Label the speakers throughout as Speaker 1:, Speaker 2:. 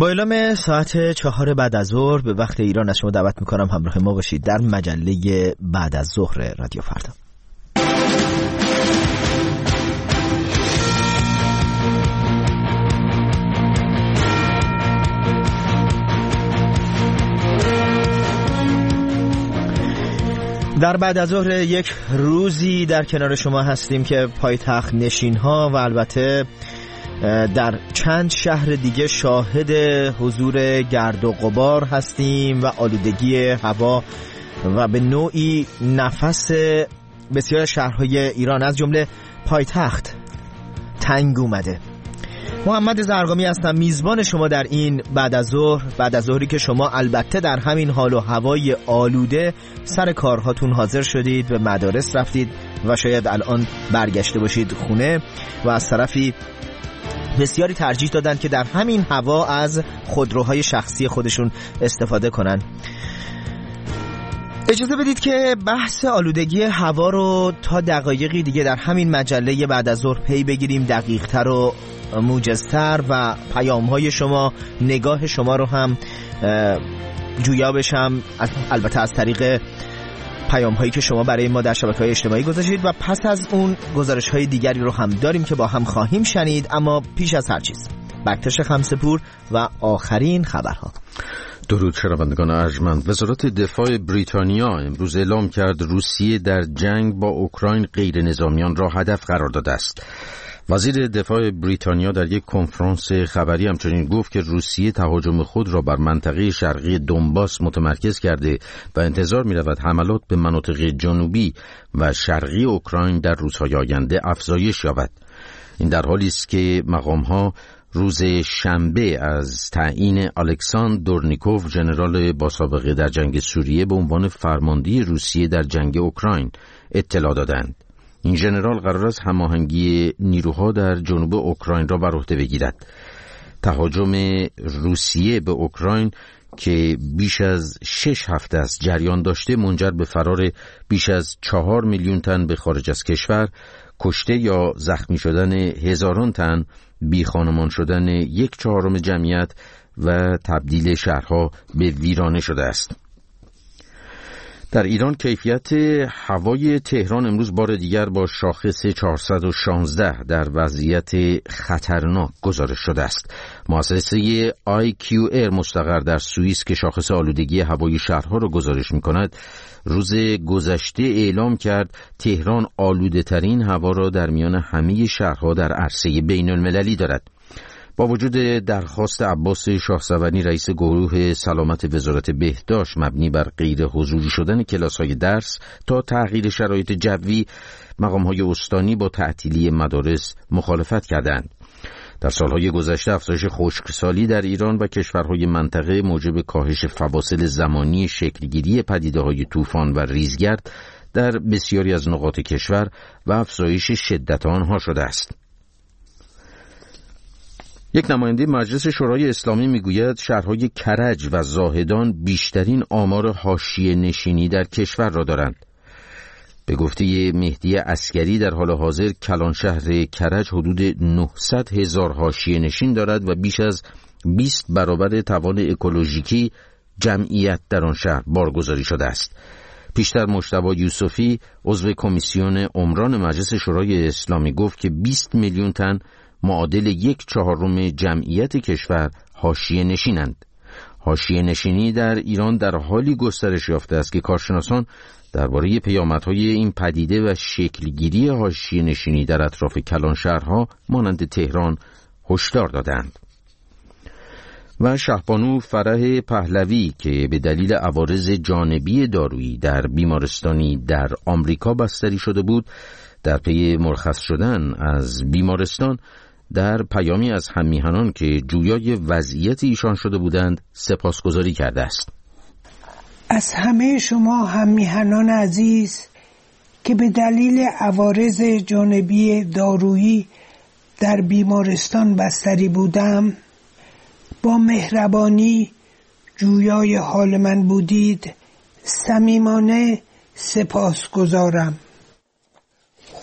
Speaker 1: با اعلام ساعت 4 بعد از ظهر به وقت ایران از شما دعوت میکنم همراه ما باشید در مجله بعد از ظهر رادیو فردا. در بعد از ظهر یک روزی در کنار شما هستیم که پایتخت نشین‌ها و البته در چند شهر دیگه شاهد حضور گرد و غبار هستیم و آلودگی هوا و به نوعی نفس بسیار شهرهای ایران از جمله پایتخت تنگ اومده. محمد زرقامی هستم، میزبان شما در این بعد از ظهری که شما البته در همین حال و هوای آلوده سر کارهاتون حاضر شدید، به مدارس رفتید و شاید الان برگشته باشید خونه و از طرفی بسیاری ترجیح دادن که در همین هوا از خودروهای شخصی خودشون استفاده کنن. اجازه بدید که بحث آلودگی هوا رو تا دقایقی دیگه در همین مجله بعد از ظهر پی بگیریم، دقیق‌تر و موجزتر و پیام‌های شما، نگاه شما رو هم جویا بشم، البته از طریق پیام‌هایی که شما برای ما در شبکه‌های اجتماعی گذاشتید و پس از اون گزارش‌های دیگری رو هم داریم که با هم خواهیم شنید. اما پیش از هر چیز بکتش خمسه‌پور و آخرین خبرها.
Speaker 2: درود شنوندگان ارجمند. وزارت دفاع بریتانیا امروز اعلام کرد روسیه در جنگ با اوکراین غیر نظامیان را هدف قرار داده است. وزیر دفاع بریتانیا در یک کنفرانس خبری همچنین گفت که روسیه تهاجم خود را بر منطقه شرقی دونباس متمرکز کرده و انتظار می‌رود حملات به مناطق جنوبی و شرقی اوکراین در روزهای آینده افزایش یابد. این در حالی است که مقام‌ها روز شنبه از تعیین الکساندر دورنیکوف، ژنرال با سابقه در جنگ سوریه، به عنوان فرمانده روسیه در جنگ اوکراین اطلاع دادند. این ژنرال قرار است هماهنگی نیروها در جنوب اوکراین را بر عهده بگیرد. تهاجم روسیه به اوکراین که بیش از 6 هفته است جریان داشته منجر به فرار بیش از 4 میلیون تن به خارج از کشور، کشته یا زخمی شدن هزاران تن، بی خانمان شدن 1/4 جمعیت و تبدیل شهرها به ویرانه شده است. در ایران کیفیت هوای تهران امروز بار دیگر با شاخص 416 در وضعیت خطرناک گزارش شده است. مؤسسه IQR مستقر در سوئیس که شاخص آلودگی هوای شهرها را گزارش می‌کند، روز گذشته اعلام کرد تهران آلوده ترین هوا را در میان همه شهرها در عرصه بین المللی دارد. با وجود درخواست عباس شاهسواری رئیس گروه سلامت وزارت بهداشت مبنی بر غیر حضوری شدن کلاس‌های درس تا تغییر شرایط جوی، مقام‌های استانی با تعطیلی مدارس مخالفت کردند. در سالهای گذشته افزایش خشکسالی در ایران و کشورهای منطقه موجب کاهش فواصل زمانی شکلگیری پدیده‌های طوفان و ریزگرد در بسیاری از نقاط کشور و افزایش شدت آنها شده است. یک نماینده مجلس شورای اسلامی میگوید شهرهای کرج و زاهدان بیشترین آمار حاشیه نشینی در کشور را دارند. به گفته مهدی عسکری در حال حاضر کلان شهر کرج حدود 900,000 حاشیه نشین دارد و بیش از 20 برابر توان اکولوژیکی جمعیت در آن شهر بارگذاری شده است. پیشتر مجتبی یوسفی عضو کمیسیون عمران مجلس شورای اسلامی گفت که 20 میلیون تن معادل 1/4 جمعیت کشور حاشیه نشینند. حاشیه نشینی در ایران در حالی گسترش یافته است که کارشناسان درباره پیامدهای این پدیده و شکلگیری حاشیه نشینی در اطراف کلان شهرها مانند تهران هشدار دادند. و شهبانو فرح پهلوی که به دلیل عوارض جانبی دارویی در بیمارستانی در آمریکا بستری شده بود، در پی مرخص شدن از بیمارستان در پیامی از هم‌میهنان که جویای وضعیت ایشان شده بودند سپاسگزاری کرده است.
Speaker 3: از همه شما هم‌میهنان عزیز که به دلیل عوارض جانبی دارویی در بیمارستان بستری بودم، با مهربانی جویای حال من بودید، صمیمانه سپاسگزارم.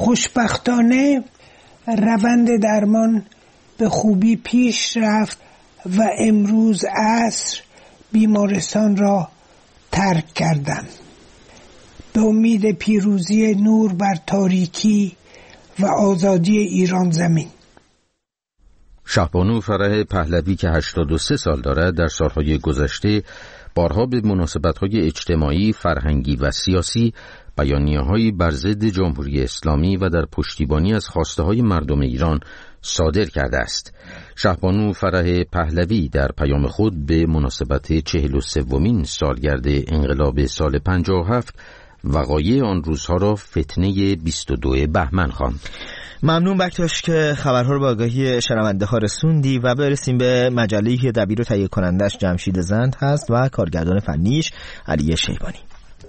Speaker 3: خوشبختانه روند درمان به خوبی پیش رفت و امروز عصر بیمارستان را ترک کردم. به امید پیروزی نور بر تاریکی و آزادی ایران زمین.
Speaker 2: شهبانو فرح پهلوی که 83 سال دارد در سالهای گذشته بارها به مناسبت‌های اجتماعی، فرهنگی و سیاسی بیانیه‌هایی بر ضد جمهوری اسلامی و در پشتیبانی از خواسته‌های مردم ایران صادر کرده است. شهبانو فرح پهلوی در پیام خود به مناسبت 43مین سالگرد انقلاب سال 57 وقایع آن روزها را فتنه 22 بهمن خواند.
Speaker 1: ممنون بکتاش که خبرها رو به آگاهی شنونده ها رسوندی و برسیم به مجله‌ای که دبیر و تهیه کنندش جمشید زند هست و کارگردان فنیش علی شیبانی.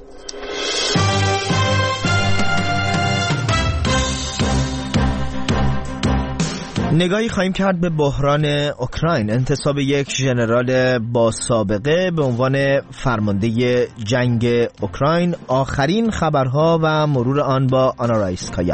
Speaker 1: نگاهی خواهیم کرد به بحران اوکراین. انتصاب یک ژنرال با سابقه به عنوان فرمانده جنگ اوکراین، آخرین خبرها و مرور آن با آنا رایسکایا.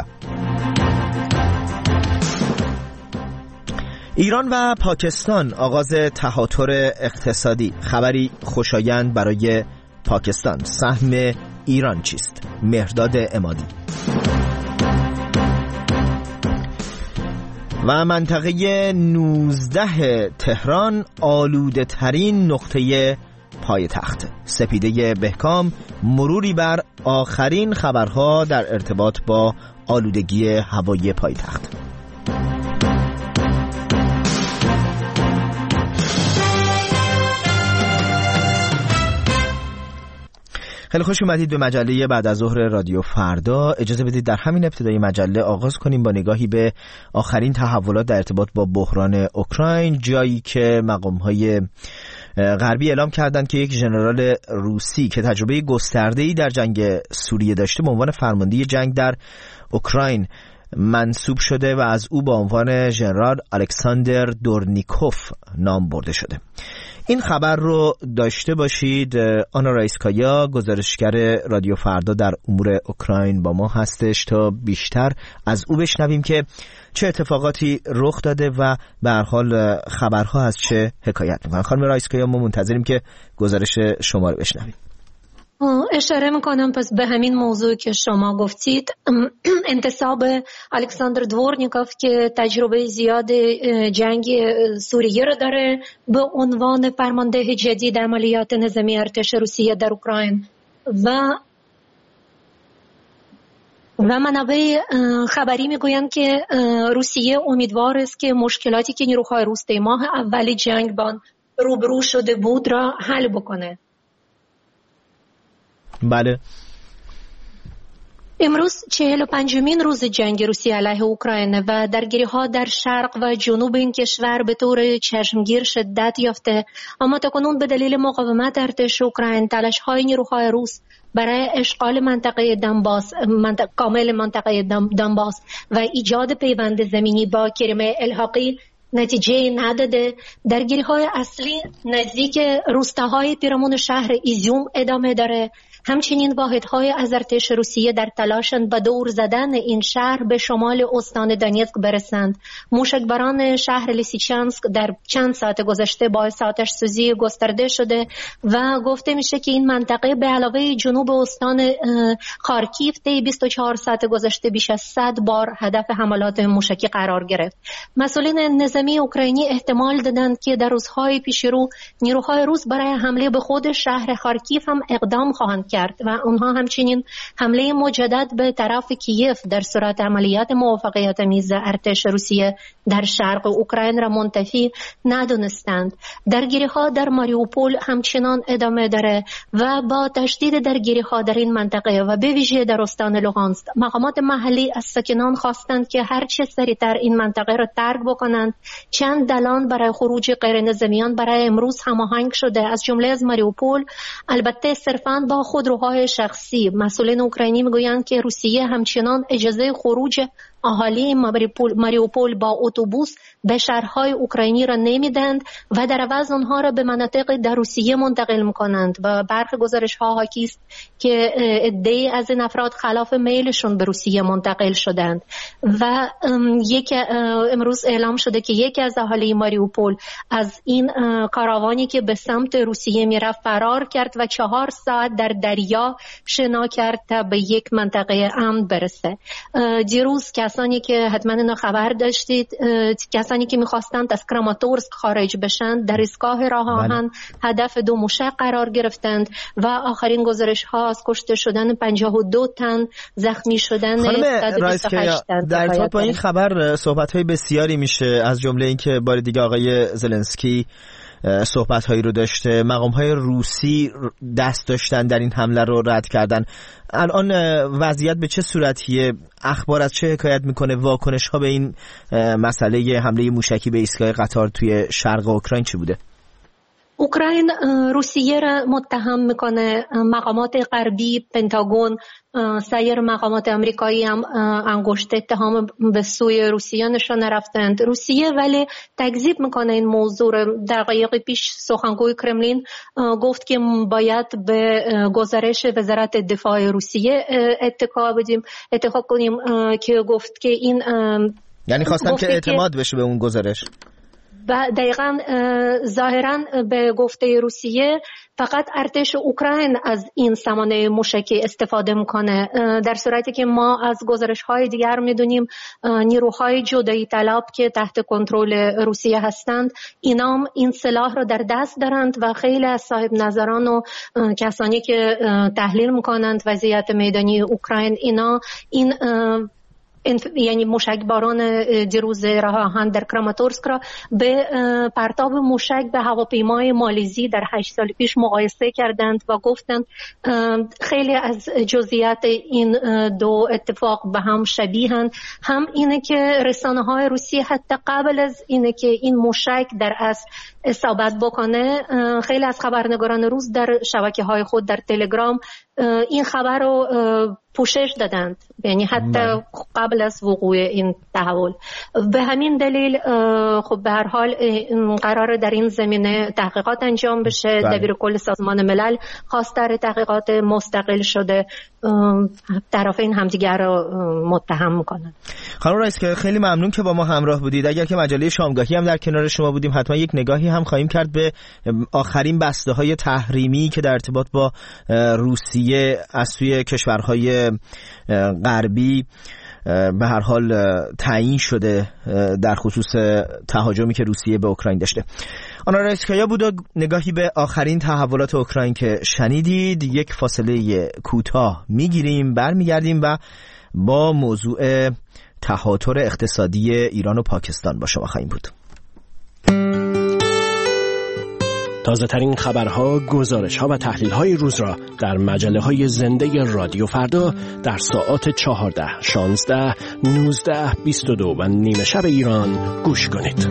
Speaker 1: ایران و پاکستان، آغاز تهاتر اقتصادی، خبری خوشایند برای پاکستان. سهم ایران چیست؟ مهرداد عمادی. و منطقه 19 تهران آلوده ترین نقطه پایتخت. سپیده بهکام مروری بر آخرین خبرها در ارتباط با آلودگی هوایی پایتخت. خیلی خوش اومدید به مجله بعد از ظهر رادیو فردا. اجازه بدید در همین ابتدای مجله آغاز کنیم با نگاهی به آخرین تحولات در ارتباط با بحران اوکراین، جایی که مقام‌های غربی اعلام کردند که یک ژنرال روسی که تجربه گسترده‌ای در جنگ سوریه داشته به عنوان فرمانده جنگ در اوکراین منصوب شده و از او با عنوان ژنرال الکساندر دورنیکوف نام برده شده. این خبر رو داشته باشید. آنا رایسکایا، گزارشگر رادیو فردا در امور اوکراین، با ما هستش تا بیشتر از او بشنویم که چه اتفاقاتی رخ داده و به هر حال خبرها از چه حکایت می‌کنن. خانم رایسکایا، ما منتظریم که گزارش شما رو بشنویم.
Speaker 4: اشاره میکنم پس به همین موضوع که شما گفتید. انتصاب الکساندر دورنیکوف که تجربه زیاد جنگ سوریه رو داره به عنوان فرمانده جدید عملیات نظامی ارتش روسیه در اوکراین و منابع خبری میگویند که روسیه امیدوار است که مشکلاتی که نیروهای روس در ماه اولی جنگ با روبرو شده بود را حل بکنه.
Speaker 1: بله.
Speaker 4: امروز 45مین روز جنگ روسیه علیه اوکراین و درگیری‌ها در شرق و جنوب این کشور به طور چشمگیر شدت یافته، اما تاکنون به دلیل مقاومت ارتش اوکراین تلاش‌های نیروهای روس برای اشغال منطقه دنباس کامل منطقه دنباس و ایجاد پیوند زمینی با کریمه الحاقی نتیجه نداده. درگیری‌های اصلی نزدیک روستاهای پیرامون شهر ایزیوم ادامه داره. همچنین واحدهای از ارتش روسیه در تلاشند به دور زدن این شهر به شمال استان دونیتسک برسند. موشکباران شهر لیسیچانسک در چند ساعت گذشته باعث آتش سوزی گسترده شده و گفته میشه که این منطقه به علاوه جنوب استان خارکیف طی 24 ساعت گذشته بیش از 100 بار هدف حملات موشکی قرار گرفت. مسئولین نظامی اوکراینی احتمال دادند که در روزهای پیش رو نیروهای روس برای حمله به خود شهر خارکیف هم اقدام خواهند کرد و اونها همچنین حمله مجدد به طرف کیف در صورت عملیات موافقت‌آمیز ارتش روسیه در شرق اوکراین را منتفی ندونستند. درگیری‌ها در ماریوپول همچنان ادامه داره و با تشدید درگیری‌ها در این منطقه و به ویژه در استان لوغانسک، مقامات محلی از ساکنان خواستند که هر چه سریعتر این منطقه را ترک بکنند. چند دلان برای خروج غیر نظامیان برای امروز هماهنگ شده، از جمله از ماریوپول، البته صرفاً با خودروهای شخصی. مسئولین اوکراینی میگویند که روسیه همچنان اجازه خروج اهالی ماریوپول با اتوبوس به شهرهای اوکراینی را نمیدند و در عوض آنها را به مناطق در روسیه منتقل میکنند و برخی گزارش‌ها حاکی است که عده‌ای از این افراد خلاف میلشون به روسیه منتقل شدند و امروز اعلام شده که یکی از اهالی ماریوپول از این کاروانی که به سمت روسیه میرفت فرار کرد و 4 ساعت در دریا شنا کرد تا به یک منطقه امن برسه. دیروز کسانی که حتما اینا خبر داشتید، کسانی که میخواستند از کراماتورسک خارج بشن در ایستگاه راه آهن هدف 2 موشک قرار گرفتند و آخرین گزارش ها از کشته شدن 52 تن، زخمی شدن 128 تن.
Speaker 1: در ارتباط با این خبر صحبت‌های بسیاری میشه، از جمله اینکه بار دیگه آقای زلنسکی صحبت‌هایی رو داشته، مقام‌های روسی دست داشتن در این حمله رو رد کردن. الان وضعیت به چه صورتیه؟ اخبار از چه حکایت میکنه؟ واکنش‌ها به این مسئله حمله موشکی به ایستگاه قطار توی شرق اوکراین چی بوده؟
Speaker 4: اوکراین روسیه را متهم میکنه، مقامات غربی، پنتاگون، سایر مقامات آمریکایی هم انگشت اتهام به سوی روسیه نشانه رفتند. روسیه ولی تکذیب میکنه این موضوع را. دقایق پیش سخنگوی کرملین گفت که باید به گزارش وزارت دفاع روسیه اتکا کنیم که گفت که این
Speaker 1: یعنی خواستم که اعتماد بشه به اون گزارش.
Speaker 4: و دقیقاً ظاهراً به گفته روسیه فقط ارتش اوکراین از این سامانه موشکی استفاده میکنه، در صورتی که ما از گزارش‌های دیگر میدونیم نیروهای جدایی طلب که تحت کنترل روسیه هستند اینام این سلاح رو در دست دارند و خیلی از صاحب نظران و کسانی که تحلیل میکنند وضعیت میدانی اوکراین این یعنی موشک باران دیروز راه آهن در کراماتورسک را به پرتاب موشک به هواپیمای مالزی در 8 سال پیش مقایسه کردند و گفتند خیلی از جزئیات این 2 اتفاق به هم شبیهند. هم اینه که رسانه‌های روسی حتی قبل از اینه که این موشک در اصل اصابت بکنه، خیلی از خبرنگاران روس در شبکه‌های خود در تلگرام این خبر رو پوشش دادند، یعنی حتی قبل از وقوع این تحول. به همین دلیل خب به هر حال قرار در این زمینه تحقیقات انجام بشه. دبیرکل سازمان ملل خواستار تحقیقات مستقل شده، طرفین همدیگر رو متهم میکنن.
Speaker 1: خانم رئیس که خیلی ممنون که با ما همراه بودید. اگر که مجله شامگاهی هم در کنار شما بودیم حتما یک نگاهی هم خواهیم کرد به آخرین بسته‌های تحریمی که در ارتباط با روسیه از سوی کشورهای غربی به هر حال تعیین شده در خصوص تهاجمی که روسیه به اوکراین داشته. آنا رئیسکایا بود و نگاهی به آخرین تحولات اوکراین که شنیدید. یک فاصله کوتاه میگیریم، برمیگردیم و با موضوع تهاتر اقتصادی ایران و پاکستان با شما خواهیم بود.
Speaker 5: تازه ترین خبرها، گزارش‌ها و تحلیل‌های روز را در مجله‌های زنده رادیو فردا در ساعات 14, 16, 19, 22 و نیمه شب ایران گوش کنید.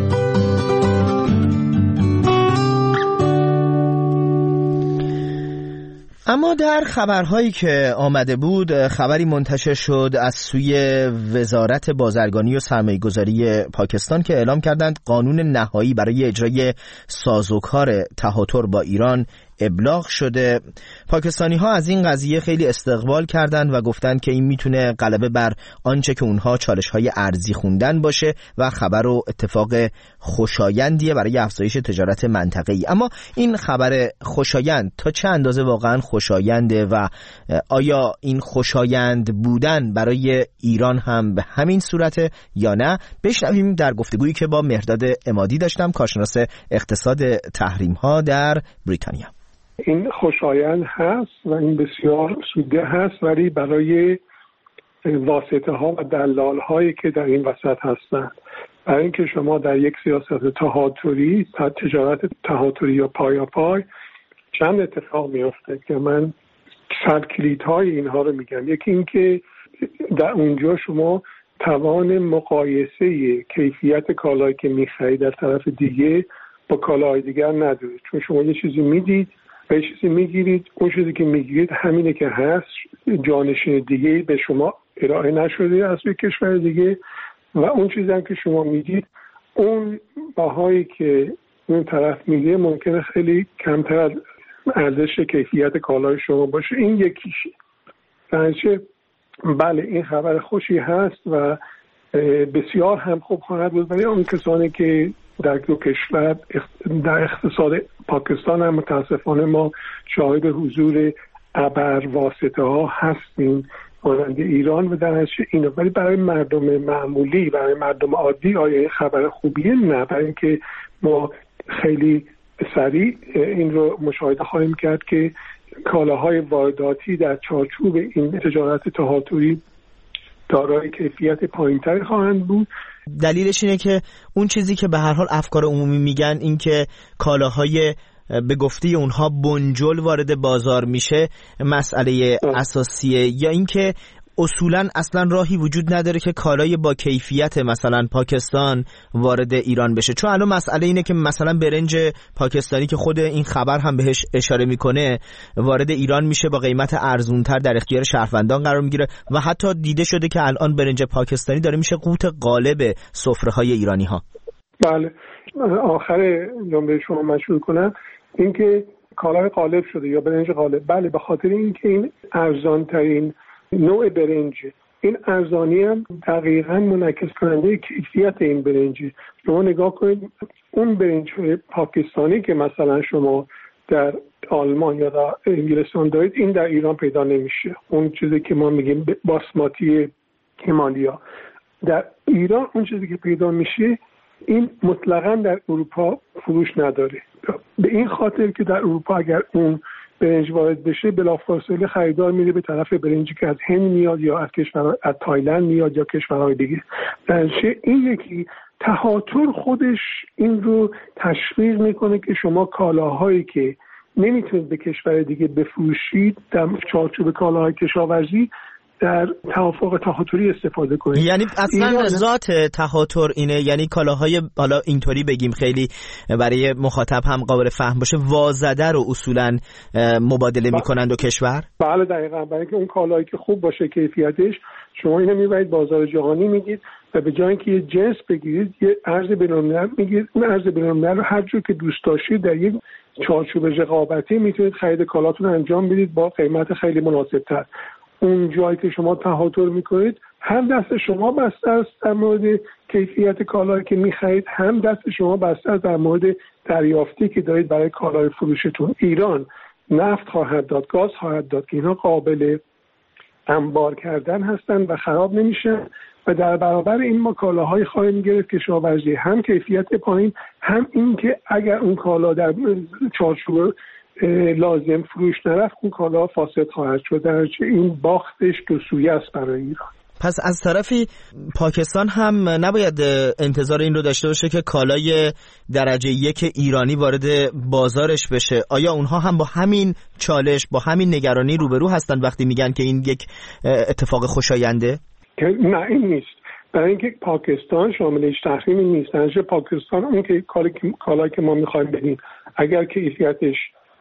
Speaker 1: اما در خبرهایی که آمده بود، خبری منتشر شد از سوی وزارت بازرگانی و سرمایه‌گذاری پاکستان که اعلام کردند قانون نهایی برای اجرای سازوکار تهاتر با ایران ابلاغ شده. پاکستانی ها از این قضیه خیلی استقبال کردند و گفتند که این میتونه غلبه بر آنچه که اونها چالش های ارزی خوندن باشه و خبر و اتفاق خوشایندیه برای افزایش تجارت منطقه‌ای. اما این خبر خوشایند تا چه اندازه واقعا خوشاینده و آیا این خوشایند بودن برای ایران هم به همین صورته یا نه؟ بشنویم در گفتگویی که با مهرداد عمادی داشتم، کارشناس اقتصاد تحریم ها در بریتانیا.
Speaker 6: این خوشایند هست و این بسیار سوده هست، ولی برای واسطه ها و دلال هایی که در این وسط هستند. برای اینکه شما در یک سیاست تهاتری، تجارت تهاتری یا پای چند اتفاق میفته که من سرکلیدهای اینها رو میگم. یکی این که در اونجا شما توان مقایسه کیفیت کالایی که میخرید در طرف دیگه با کالاهای دیگر ندارید، چون شما یه چیزی میدید و یه چیزی میگیرید، اون چیزی که میگیرید همینه که هست، جانشین دیگه به شما ارائه نشده از یک کشور دیگه و اون چیزی هم که شما میدید اون باهایی که اون طرف میگه ممکنه خیلی کمتر از ارزش کیفیت کالای شما باشه. این یکیشه. درنچه بله این خبر خوشی هست و بسیار هم خوب خواهد بود برای اون کسانی که در دو کشور در اقتصاد پاکستان هم متاسفانه ما شاهد حضور ابر واسطه ها هستیم مانند ایران و در اینو، ولی برای مردم معمولی، برای مردم عادی آیا این خبر خوبیه؟ نه، برای اینکه ما خیلی سریع این رو مشاهده خواهیم کرد که کالاهای وارداتی در چارچوب این تجارت تهاتویی دارای کیفیت پایین‌تری خواهند بود.
Speaker 1: دلیلش اینه که اون چیزی که به هر حال افکار عمومی میگن این که کالاهای به گفته اونها بنجل وارد بازار میشه مسئله اساسیه، یا اینکه اصولا اصلا راهی وجود نداره که کالای با کیفیت مثلا پاکستان وارد ایران بشه؟ چون الان مسئله اینه که مثلا برنج پاکستانی که خود این خبر هم بهش اشاره میکنه وارد ایران میشه با قیمت ارزونتر، در اختیار شهروندان قرار میگیره و حتی دیده شده که الان برنج پاکستانی داره میشه قوت غالب سفره‌های ایرانی ها.
Speaker 6: بله، آخر جمله شما مشروع کنم اینکه کالای غالب شده یا برنج غالب، بله به خاطر اینکه این ارزانترین نوع برنج، این ارزانی هم دقیقاً منعکس کننده کیفیت این برنج. شما نگاه کنید اون برنج پاکستانی که مثلا شما در آلمان یا در انگلستان دارید این در ایران پیدا نمیشه. اون چیزی که ما میگیم باسماتی همالیا، در ایران اون چیزی که پیدا میشه این مطلقاً در اروپا فروش نداره. به این خاطر که در اروپا اگر اون برنج وارد بشه بلافاصله خریدار میره به طرف برنجی که از هند میاد یا از کشور از تایلند میاد یا کشورهای دیگه. درنچه این یکی تهاتر خودش این رو تشویق میکنه که شما کالاهایی که نمیتونید به کشور دیگه بفروشید در چارچوب کالاهای کشاورزی در توافق تهاتری استفاده کنید.
Speaker 1: یعنی اصلا ذات تهاتر اینه، یعنی کالاهای حالا اینطوری بگیم خیلی برای مخاطب هم قابل فهم باشه وازده رو اصولا مبادله میکنند و کشور.
Speaker 6: بله دقیقاً، برای اینکه اون کالایی که خوب باشه کیفیتش شما اینو میبرید بازار جهانی میگید و به جای اینکه یه جنس بگیرید یه ارز بین‌المللی میگیرید. اون ارز بین‌المللی رو هر جور که دوست داشتید در یک چارچوب رقابتی میتونید خرید کالاتون انجام بدید با قیمت خیلی مناسب‌تر. اون جایی که شما تهاتر میکنید هم دست شما بسته است در مورد کیفیت کالایی که میخرید، هم دست شما بسته است در مورد دریافتی که دارید برای کالای فروشتون. ایران نفت خواهد داد، گاز خواهد داد که اینا قابل انبار کردن هستن و خراب نمیشن و در برابر این ما کالاهای خواهیم گرفت کشاورزی هم کیفیت پایین، هم این که اگر اون کالا در چارچوب لازم فروش نرفت اون کالا فاسد خواهد شد. درنچه این باختش دو سویه است برای ایران.
Speaker 1: پس از طرفی پاکستان هم نباید انتظار این رو داشته باشه که کالای درجه یک ایرانی وارد بازارش بشه. آیا اونها هم با همین چالش، با همین نگرانی روبرو هستن وقتی میگن که این یک اتفاق خوشاینده؟
Speaker 6: نه این نیست، برای اینکه پاکستان شامل هیچ تحریمی نیست. درنچه پاکستان اون که کالایی که ما میخوایم بدیم اگر کیفیتش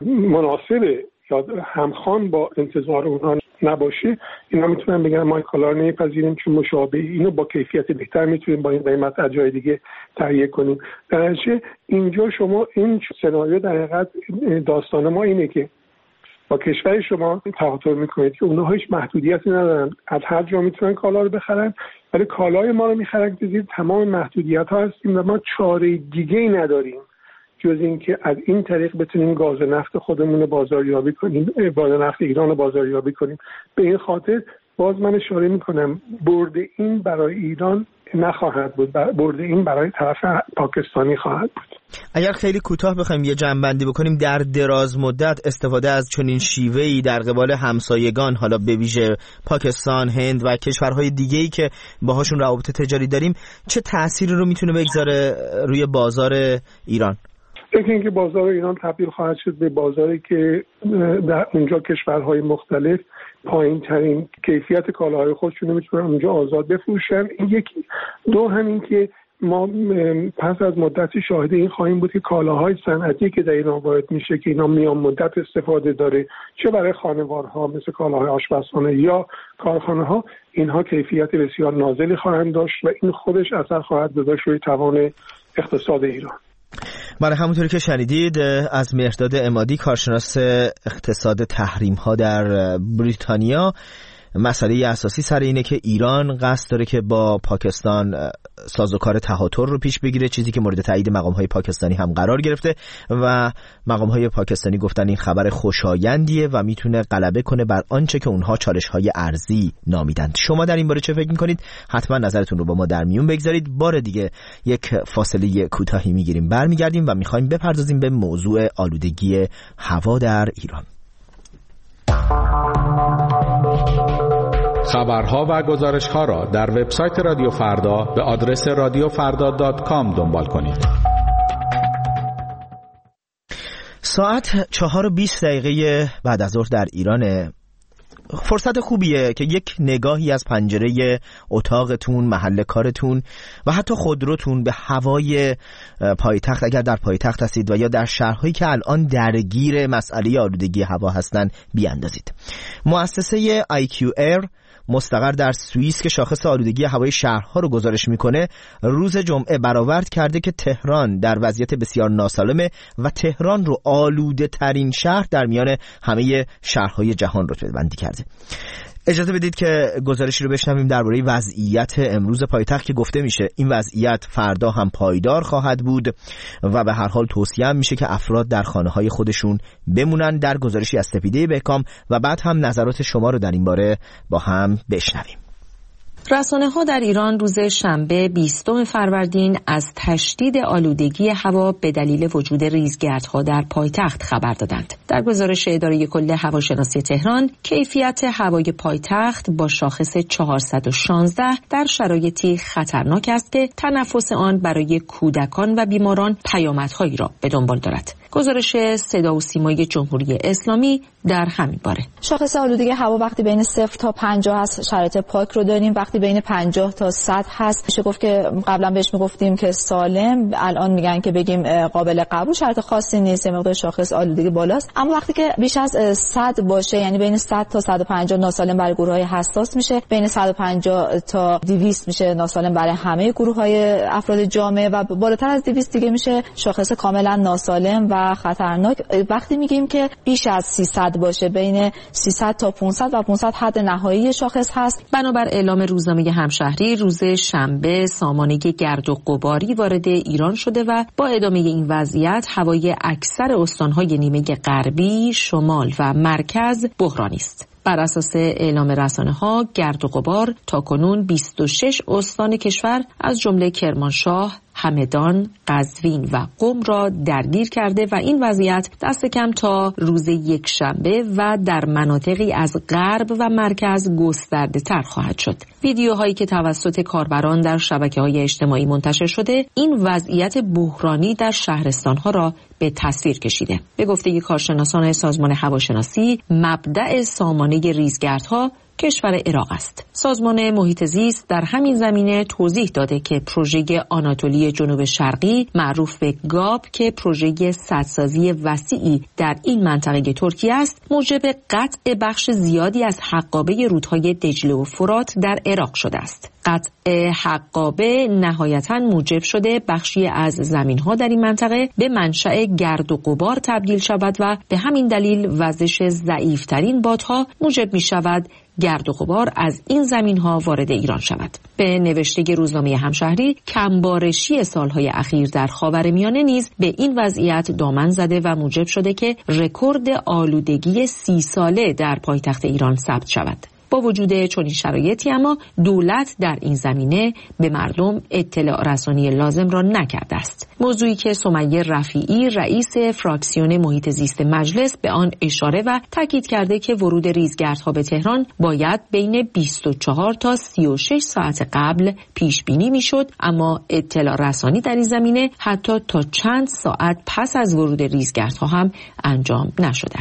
Speaker 6: مناسبه یا همخوان با انتظار اونها نباشه اینا میتونن بگن ما کالا رو نمیپذیریم چون مشابه اینو با کیفیت بهتر میتونیم با این قیمت از جای دیگه تهیه کنیم. در نتیجه اینجا شما این سناریو در حقیقت داستان ما اینه که با کشور شما تهاتر میکنید که اونها هیچ محدودیتی ندارن، از هر جا میتونن کالا رو بخرن، ولی کالای ما رو میخرن که زیر تمام محدودیت ها هستیم و ما چاره دیگه ای نداریم جز این که از این طریق بتونیم گاز نفت خودمون رو بازاریابی کنیم، گاز نفت ایران رو بازاریابی کنیم. به این خاطر باز من اشاره میکنم برد این برای ایران نخواهد بود، برد این برای طرف پاکستانی خواهد بود.
Speaker 1: اگر خیلی کوتاه بخوایم یه جمع‌بندی بکنیم، در دراز مدت استفاده از چنین شیوه‌ای در قبال همسایگان، حالا به ویژه پاکستان، هند و کشورهای دیگه‌ای که باهاشون روابط تجاری داریم، چه تأثیری رو میتونه بگذاره روی بازار ایران؟
Speaker 6: فکر اینکه بازار ایران تبدیل خواهد شد به بازاری که در اونجا کشورهای مختلف پایین ترین کیفیت کالاهای خودشون رو میتونن اونجا آزاد بفروشن. این یکی. دو همین که ما پس از مدتی شاهد این خواهیم بود که کالاهای صنعتی که در ایران وارد میشه که اینا میان مدت استفاده داره، چه برای خانوارها مثل کالاهای آشپزخانه یا کارخانه ها، اینها کیفیت بسیار نازلی خواهند داشت و این خودش اثر خواهد گذاشت روی توان اقتصاد ایران.
Speaker 1: برای همونطوری که شنیدید از مهرداد عمادی، کارشناس اقتصاد تحریم ها در بریتانیا، مسئله اساسی سر اینه که ایران قصد داره که با پاکستان سازوکار تهاتر رو پیش بگیره، چیزی که مورد تایید مقام‌های پاکستانی هم قرار گرفته و مقام‌های پاکستانی گفتن این خبر خوشایندیه و میتونه غلبه کنه بر آنچه که اونها چالش‌های ارضی نامیدند. شما در این باره چه فکر می‌کنید؟ حتما نظرتون رو با ما در میون بگذارید. بار دیگه یک فاصله کوتاهی می‌گیریم، برمیگردیم و می‌خوایم بپردازیم به موضوع آلودگی هوا در ایران.
Speaker 7: خبرها و گزارش‌ها را در وبسایت رادیو فردا به آدرس radiofarda.com دنبال کنید.
Speaker 1: ساعت 4:20 بعد از ظهر در ایرانه. فرصت خوبیه که یک نگاهی از پنجره اتاقتون، محل کارتون و حتی خودروتون به هوای پایتخت، اگر در پایتخت هستید و یا در شهرهایی که الان درگیر مسئله آلودگی هوا هستن، بیاندازید. مؤسسه IQ Air مستقر در سوئیس که شاخص آلودگی هوای شهرها رو گزارش میکنه، روز جمعه برآورد کرده که تهران در وضعیت بسیار ناسالمه و تهران رو آلوده ترین شهر در میان همه شهرهای جهان رتبه بندی کرده. اجازه بدید که گزارشی رو بشنویم درباره وضعیت امروز پایتخت که گفته میشه این وضعیت فردا هم پایدار خواهد بود و به هر حال توصیه هم میشه که افراد در خانه‌های خودشون بمونن. در گزارشی از سپیده بهکام و بعد هم نظرات شما رو در این باره با هم بشنویم.
Speaker 8: رسانه‌ها در ایران روز شنبه 20 فروردین از تشدید آلودگی هوا به دلیل وجود ریزگردها در پایتخت خبر دادند. در گزارش اداره کل هواشناسی تهران، کیفیت هوای پایتخت با شاخص 416 در شرایطی خطرناک است که تنفس آن برای کودکان و بیماران پیامدهایی را به دنبال دارد. گزارش صدا و سیمای جمهوری اسلامی در همین باره.
Speaker 9: شاخص آلودگی هوا وقتی بین 0 تا 50 هست شرایط پاک رو داریم، وقتی بین 50 تا 100 هست میشه گفت که قبلا بهش میگفتیم که سالم، الان میگن که بگیم قابل قبول، شرط خاصی نیست، مقدار شاخص آلودگی بالاست. اما وقتی که بیش از 100 باشه، یعنی بین 100 تا 150 ناسالم برای گروه‌های حساس میشه، بین 150 تا 200 میشه ناسالم برای همه گروه‌های افراد جامعه و بالاتر از 200 دیگه میشه شاخص کاملا ناسالم و خطرناک. وقتی میگیم که بیش از 300 باشه، بین 300 تا 500 و 500 حد نهایی شاخص هست.
Speaker 8: بنابر اعلام روزنامه همشهری، روز شنبه سامانه گرد و غباری وارد ایران شده و با ادامه این وضعیت هوای اکثر استان‌های نیمه غربی، شمال و مرکز بحرانی است. بر اساس اعلام رسانه‌ها، گرد و غبار تاکنون 26 استان کشور از جمله کرمانشاه، همدان، قزوین و قم را درگیر کرده و این وضعیت دست کم تا روز یکشنبه و در مناطقی از غرب و مرکز گسترده تر خواهد شد. ویدیوهایی که توسط کاربران در شبکه‌های اجتماعی منتشر شده، این وضعیت بحرانی در شهرستان‌ها را به تصویر کشیده. به گفته کارشناسان سازمان هواشناسی، مبدأ سامانه ریزگردها کشور عراق است. سازمان محیط زیست در همین زمینه توضیح داده که پروژه آناتولی جنوب شرقی معروف به گاب که پروژه سدسازی وسیعی در این منطقه ترکیه است، موجب قطع بخش زیادی از حقابه رودهای دجله و فرات در عراق شده است. قطع حقابه نهایتاً موجب شده بخشی از زمین‌ها در این منطقه به منشأ گرد و غبار تبدیل شود و به همین دلیل وزش ضعیف‌ترین بادها موجب می‌شود گرد و غبار از این زمین‌ها وارد ایران شود. به نوشته روزنامه همشهری، کمبارشی سالهای اخیر در خاورمیانه نیز به این وضعیت دامن زده و موجب شده که رکورد آلودگی 30 ساله در پایتخت ایران ثبت شود. با وجود چنین شرایطی اما دولت در این زمینه به مردم اطلاع رسانی لازم را نکرده است. موضوعی که سمیه رفیعی رئیس فراکسیون محیط زیست مجلس به آن اشاره و تاکید کرده که ورود ریزگردها به تهران باید بین 24 تا 36 ساعت قبل پیش بینی میشد، اما اطلاع رسانی در این زمینه حتی تا چند ساعت پس از ورود ریزگردها هم انجام نشده است.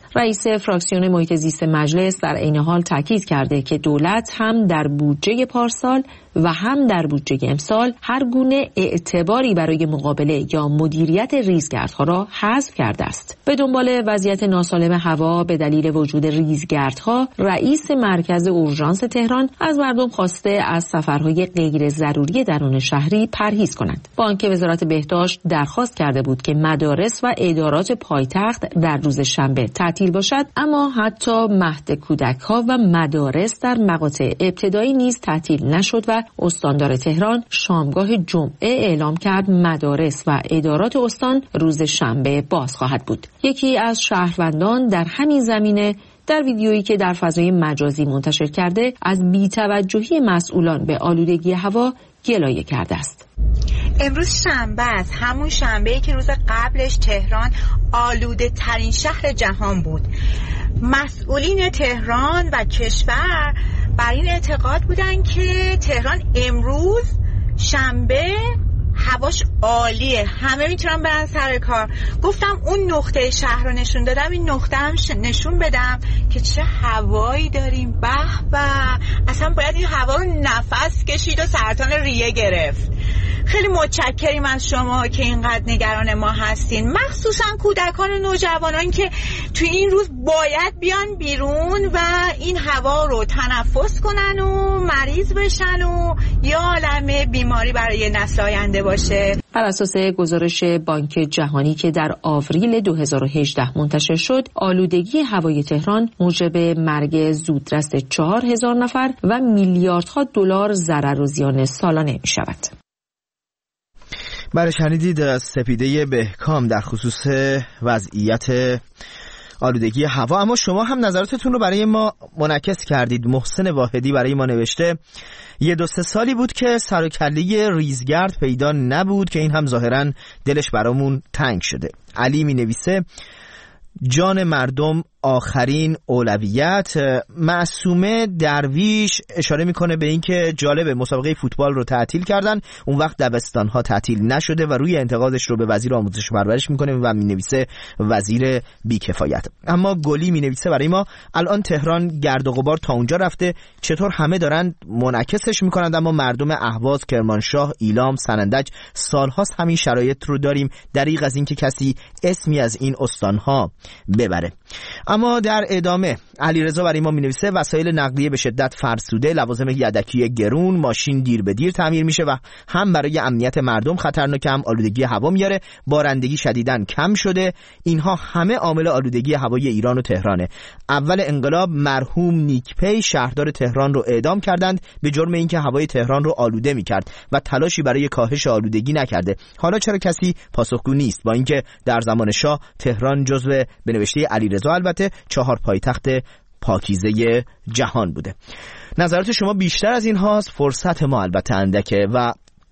Speaker 8: رئیس فراکسیون محیط زیست مجلس در عین حال تاکید کرده که دولت هم در بودجه پارسال و هم در بودجه امسال هر گونه اعتباری برای مقابله یا مدیریت ریزگردها را حذف کرده است. به دنبال وضعیت ناسالم هوا به دلیل وجود ریزگردها، رئیس مرکز اورژانس تهران از مردم خواسته از سفرهای غیر ضروری درون شهری پرهیز کنند. بانک وزارت بهداشت درخواست کرده بود که مدارس و ادارات پایتخت در روز شنبه تعطیل باشد، اما حتی مهد کودک‌ها و مدارس در مقاطع ابتدایی نیز تعطیل نشد و استاندار تهران شامگاه جمعه اعلام کرد مدارس و ادارات استان روز شنبه باز خواهد بود. یکی از شهروندان در همین زمینه در ویدیویی که در فضای مجازی منتشر کرده از بی‌توجهی مسئولان به آلودگی هوا گلایه کرده است.
Speaker 10: امروز شنبه است، همون شنبه‌ای که روز قبلش تهران آلوده ترین شهر جهان بود. مسئولین تهران و کشور بر این اعتقاد بودن که تهران امروز شنبه هواش عالیه، همه میتونن برن سر کار. گفتم اون نقطه شهر رو نشون دادم، این نقطه هم نشون بدم که چه هوایی داریم. به به، اصلا باید این هوا رو نفس کشید و سرطان ریه گرفت. خیلی متشکریم از شما که اینقدر نگران ما هستین، مخصوصا کودکان و نوجوانان که توی این روز باید بیان بیرون و این هوا رو تنفس کنن و مریض بشن و یا عالمه بیماری برای نسل آینده باشه.
Speaker 8: بر اساس گزارش بانک جهانی که در آوریل 2018 منتشر شد، آلودگی هوای تهران موجب مرگ زودرس 4000 نفر و میلیاردها دلار ضرر و زیان سالانه می شود.
Speaker 1: بله، شنیدید از سپیده بهکام در خصوص وضعیت آلودگی هوا. اما شما هم نظراتتون رو برای ما منعکس کردید. محسن واحدی برای ما نوشته 1-2 سالی بود که سر و کله ریزگرد پیدا نبود که این هم ظاهرا دلش برامون تنگ شده. علی می نویسه جان مردم آخرین اولویت. معصومه درویش اشاره میکنه به این که جالب مسابقه فوتبال رو تعطیل کردن، اون وقت دبستان‌ها تعطیل نشده و روی انتقادش رو به وزیر آموزش و پرورش میکنه و مینویسه وزیر بیکفایت. اما گلی مینویسه برای ما الان تهران گرد و غبار تا اونجا رفته، چطور همه دارن منعکسش میکنند اما مردم اهواز، کرمانشاه، ایلام، سنندج سالهاست همین شرایط رو داریم، دریغ از این که کسی اسمی از این استان‌ها ببره. اما در ادامه علیرضا برای ما می‌نویسه وسایل نقلیه به شدت فرسوده، لوازم یدکی گرون، ماشین دیر به دیر تعمیر میشه و هم برای امنیت مردم خطرناکه، هم آلودگی هوا میاره. بارندگی شدیداً کم شده. اینها همه عامل آلودگی هوای ایران و تهرانه. اول انقلاب مرحوم نیکپی شهردار تهران رو اعدام کردند به جرم اینکه هوای تهران رو آلوده میکرد و تلاشی برای کاهش آلودگی نکرده. حالا چرا کسی پاسخگو نیست، با اینکه در زمان شاه تهران جزو به نوشته علیرضا البته 4 پایتخت پاکیزه جهان بوده. نظرات شما بیشتر از این هاست، فرصت ما البته اندکه و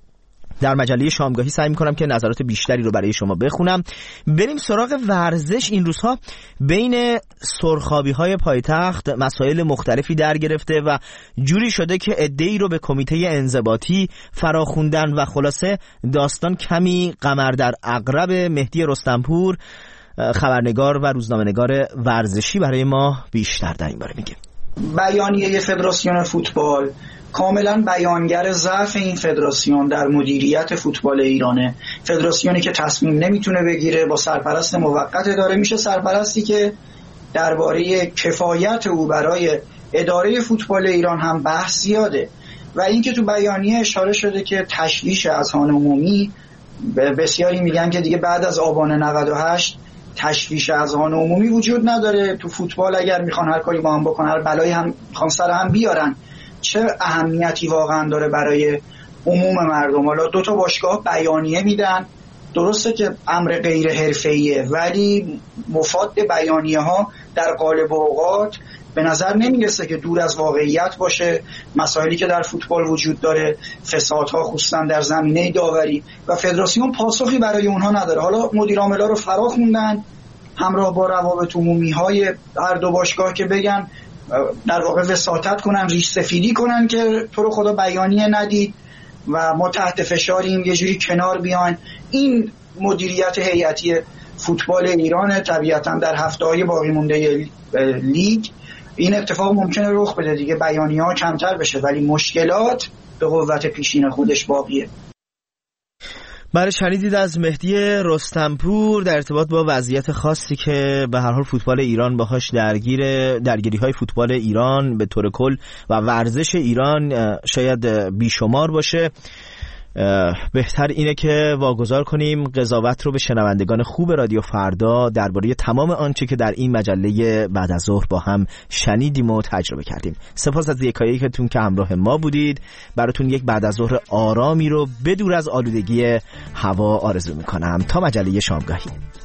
Speaker 1: در مجله شامگاهی سعی میکنم که نظرات بیشتری رو برای شما بخونم. بریم سراغ ورزش. این روزها بین سرخابی‌های پایتخت مسائل مختلفی در گرفته و جوری شده که عده‌ای رو به کمیته انضباطی فراخوندن و خلاصه داستان کمی قمر در عقرب. مهدی رستمپور خبرنگار و روزنامه‌نگار ورزشی برای ما بیشتر در این باره میگه.
Speaker 11: بیانیه فدراسیون فوتبال کاملا بیانگر ضعف این فدراسیون در مدیریت فوتبال ایرانه. فدراسیونی که تصمیم نمیتونه بگیره، با سرپرست موقت داره میشه، سرپرستی که درباره کفایت او برای اداره فوتبال ایران هم بحث زیاده. و اینکه تو بیانیه اشاره شده که تشویش اذهان عمومی، بسیاری میگن که دیگه بعد از آبان 98 تشویش اذهان عمومی وجود نداره تو فوتبال. اگر میخوان هر کاری با هم بکنن، هر بلایی هم میخوان سر هم بیارن، چه اهمیتی واقعا داره برای عموم مردم؟ حالا 2 باشگاه بیانیه میدن، درسته که امر غیر حرفه‌ایه، ولی مفاد بیانیه ها در غالب اوقات به نظر نمیرسه که دور از واقعیت باشه. مسائلی که در فوتبال وجود داره، فسادها خصوصا در زمینه داوری، و فدراسیون پاسخی برای اونها نداره. حالا مدیر عاملا رو فرا خوندن همراه با روابط عمومی های هر 2 باشگاه که بگن در واقع وساطت کنن، ریش سفیدی کنن که تو رو خدا بیانیه ندید و ما تحت فشاریم، یه جوری کنار بیاین. این مدیریت هیئتی فوتبال ایران طبیعتا در هفته‌های باقی مونده لیگ این اتفاق ممکنه رخ بده دیگه، بیانیه‌ها کمتر بشه ولی مشکلات به قوت پیشین خودش باقیه.
Speaker 1: بله، شنیدید از مهدی رستمپور در ارتباط با وضعیت خاصی که به هر حال فوتبال ایران باهاش درگیری‌های فوتبال ایران به طور کل و ورزش ایران شاید بیشمار باشه. بهتر اینه که واگذار کنیم قضاوت رو به شنوندگان خوب رادیو فردا درباره تمام آنچه که در این مجله بعد از ظهر با هم شنیدیم و تجربه کردیم. سپاس از یکایکتون که همراه ما بودید. براتون یک بعد از ظهر آرامی رو بدور از آلودگی هوا آرزو میکنم. تا مجله شامگاهی.